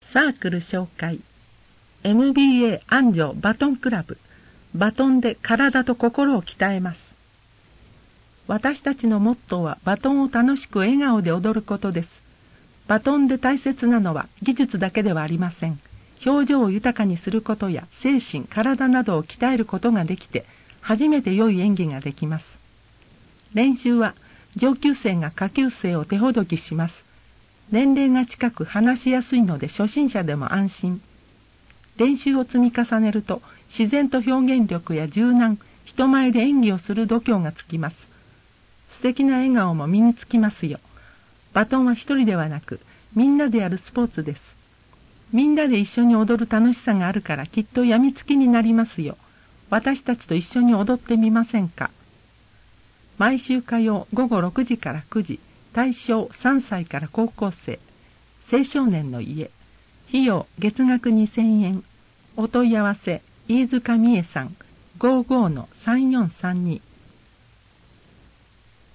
サークル紹介。 MBA 安城バトンクラブ。バトンで体と心を鍛えます。私たちのモットーはバトンを楽しく笑顔で踊ることです。バトンで大切なのは技術だけではありません。表情を豊かにすることや精神、体などを鍛えることができて、初めて良い演技ができます。練習は上級生が下級生を手ほどきします。年齢が近く話しやすいので初心者でも安心。練習を積み重ねると自然と表現力や柔軟、人前で演技をする度胸がつきます。素敵な笑顔も身につきますよ。バトンは一人ではなくみんなでやるスポーツです。みんなで一緒に踊る楽しさがあるからきっと病みつきになりますよ。私たちと一緒に踊ってみませんか。毎週火曜午後6時から9時、対象3歳から高校生、青少年の家。費用月額2000円。お問い合わせ飯塚美恵さん 55-3432